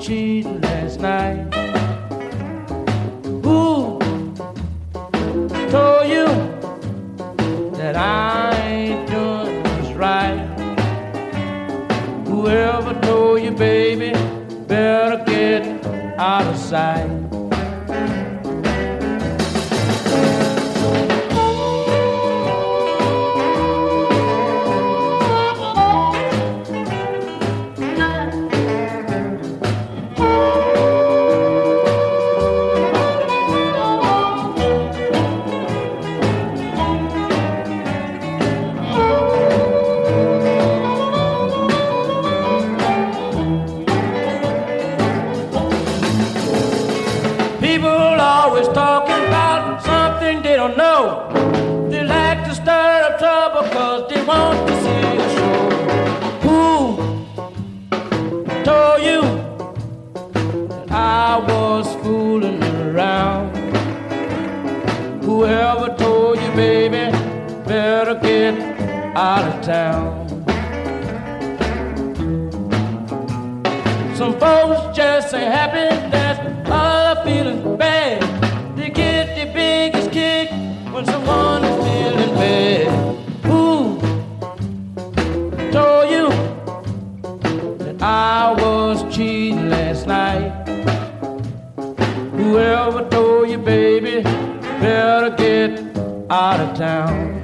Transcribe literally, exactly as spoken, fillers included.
cheating last night? Who told you that I ain't doing what's right? Whoever told you, baby, better get out of sight. No, they like to stir up trouble cause they want to see a show. Who told you that I was fooling around? Whoever told you, baby, better get out of town. Some folks just ain't happy, that's all I'm feeling bad. They get the biggest kick when someone is feeling bad. Who told you that I was cheating last night? Whoever told you, baby, better get out of town.